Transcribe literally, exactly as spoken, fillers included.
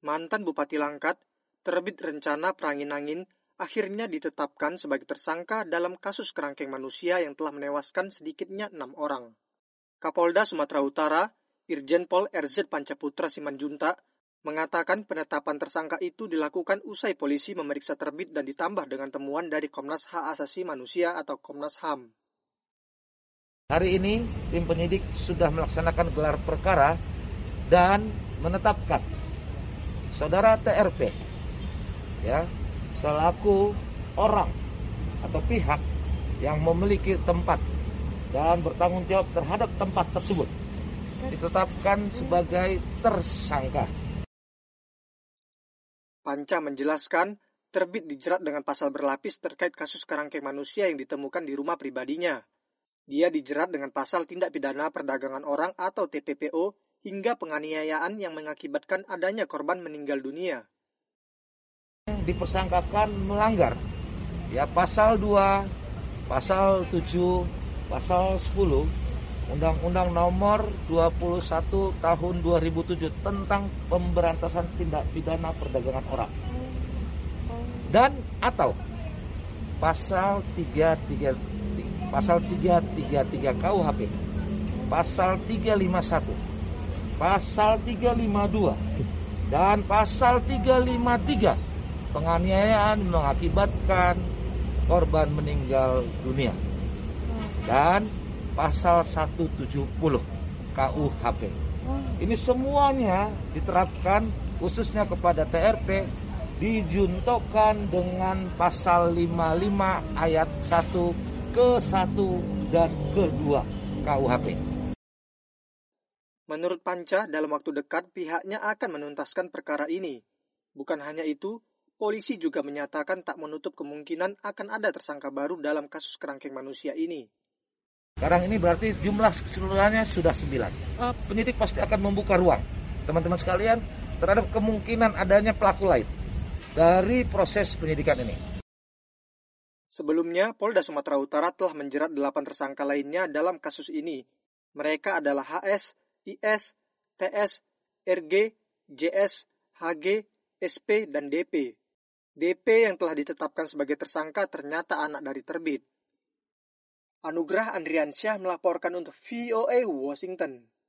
Mantan Bupati Langkat, terbit rencana Perangin-Angin, akhirnya ditetapkan sebagai tersangka dalam kasus kerangkeng manusia yang telah menewaskan sedikitnya enam orang. Kapolda Sumatera Utara, Irjen Pol R Z Pancaputra Simanjuntak, mengatakan penetapan tersangka itu dilakukan usai polisi memeriksa terbit dan ditambah dengan temuan dari Komnas Hak Asasi Manusia atau Komnas H A M. Hari ini tim penyidik sudah melaksanakan gelar perkara dan menetapkan saudara T R P ya selaku orang atau pihak yang memiliki tempat dan bertanggung jawab terhadap tempat tersebut ditetapkan sebagai tersangka. Panca menjelaskan terbit dijerat dengan pasal berlapis terkait kasus kerangkeng manusia yang ditemukan di rumah pribadinya. Dia dijerat dengan pasal tindak pidana perdagangan orang atau T P P O hingga penganiayaan yang mengakibatkan adanya korban meninggal dunia. Dipersangkakan melanggar ya pasal dua, pasal tujuh, pasal sepuluh Undang-Undang Nomor dua puluh satu Tahun dua ribu tujuh tentang pemberantasan tindak pidana perdagangan orang. Dan atau pasal tiga tiga pasal tiga tiga tiga K U H P, pasal tiga lima satu, pasal tiga lima dua dan pasal tiga lima tiga penganiayaan mengakibatkan korban meninggal dunia. Dan pasal seratus tujuh puluh K U H P. Ini semuanya diterapkan khususnya kepada T R P dijuntokan dengan pasal lima puluh lima ayat satu ke satu dan ke dua K U H P. Menurut Panca, dalam waktu dekat pihaknya akan menuntaskan perkara ini. Bukan hanya itu, polisi juga menyatakan tak menutup kemungkinan akan ada tersangka baru dalam kasus kerangkeng manusia ini. Sekarang ini berarti jumlah keseluruhannya sudah sembilan. Penyidik pasti akan membuka ruang, teman-teman sekalian, terhadap kemungkinan adanya pelaku lain dari proses penyidikan ini. Sebelumnya, Polda Sumatera Utara telah menjerat delapan tersangka lainnya dalam kasus ini. Mereka adalah H S, I S, T S, R G, J S, H G, S P, dan D P. D P yang telah ditetapkan sebagai tersangka ternyata anak dari terbit. Anugrah Andriansyah melaporkan untuk V O A Washington.